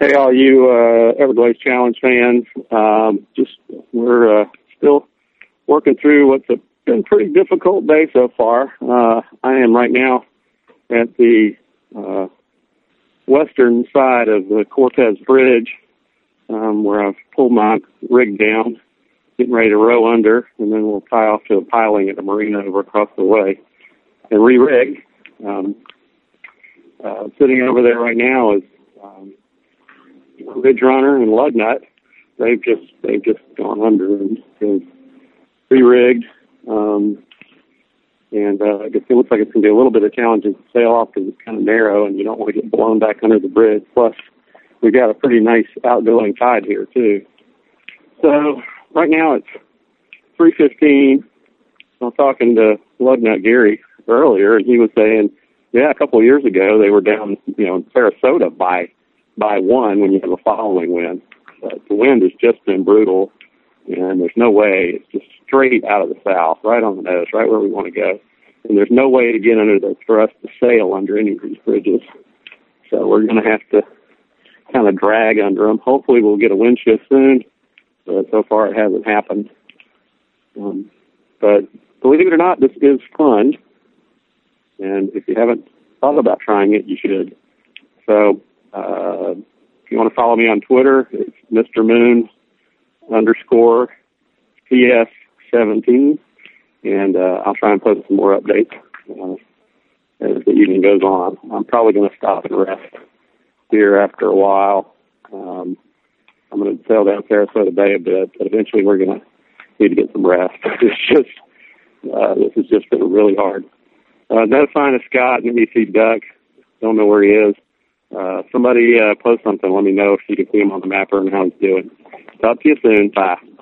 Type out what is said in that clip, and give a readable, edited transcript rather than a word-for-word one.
Hey, all you Everglades Challenge fans. We're still working through what's been a pretty difficult day so far. I am right now at the western side of the Cortez Bridge, where I've pulled my rig down, getting ready to row under, and then we'll tie off to a piling at the marina over across the way and re-rig. Sitting over there right now is Ridge Runner and Lugnut. They've just gone under and re-rigged. I guess it looks like it's going to be a little bit of challenging to sail off because it's kind of narrow and you don't want to get blown back under the bridge. Plus, we've got a pretty nice outgoing tide here, too. So, right now it's 3:15. I was talking to Lugnut Gary earlier, and he was saying, yeah, a couple of years ago they were down, in Sarasota by one when you have a following wind. But the wind has just been brutal, and there's no way. It's just straight out of the south, right on the nose, right where we want to go. And there's no way to get under for us to sail under any of these bridges. So we're going to have to kind of drag under them. Hopefully we'll get a wind shift soon, but so far it hasn't happened. But believe it or not, this is fun. And if you haven't thought about trying it, you should. So if you want to follow me on Twitter, it's Mr. Moon _PS17. And I'll try and post some more updates as the evening goes on. I'm probably going to stop and rest here after a while. I'm going to sail down Sarasota Bay a bit, but eventually we're going to need to get some rest. This has just been really hard. No sign of Scott, maybe see Duck. Don't know where he is. Somebody post something. Let me know if you can see him on the mapper and how he's doing. Talk to you soon. Bye.